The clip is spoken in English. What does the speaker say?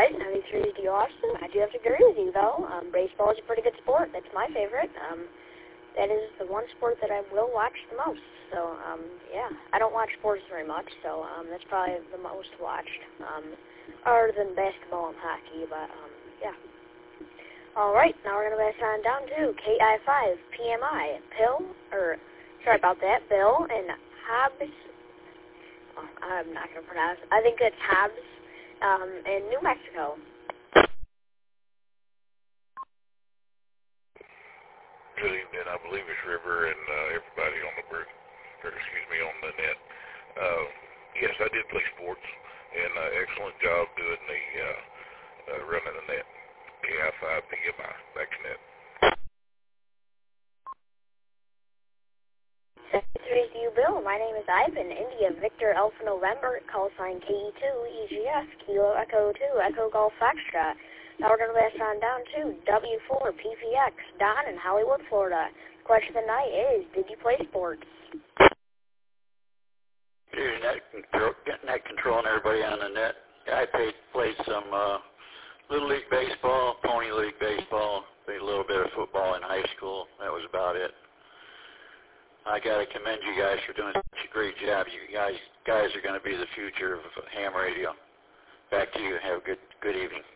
right, 93 is Austin. I do have to agree with you, though. Baseball is a pretty good sport. That's my favorite. That is the one sport that I will watch the most. So, yeah, I don't watch sports very much, so that's probably the most watched, other than basketball and hockey, but, yeah. All right, now we're going to pass on down to KI5, PMI, Bill and Hobbs. Oh, I'm not going to pronounce it. I think it's Hobbs, in New Mexico. Good evening. I believe it's River and everybody on the on the net. Yes, I did play sports, and excellent job doing the running the net. KI5 PMI. Back to net. 73 to you, Bill. My name is Ivan, India, Victor, Alpha November, call sign KE2, EGF, Kilo Echo 2, Echo Golf Foxtrot. Now we're going to pass on down to W4, PPX, Don in Hollywood, Florida. Question of the night is, did you play sports? Here's net control and everybody on the net. I played some Little League Baseball, Pony League Baseball, played a little bit of football in high school. That was about it. I got to commend you guys for doing such a great job. You guys are going to be the future of ham radio. Back to you. Have a good evening.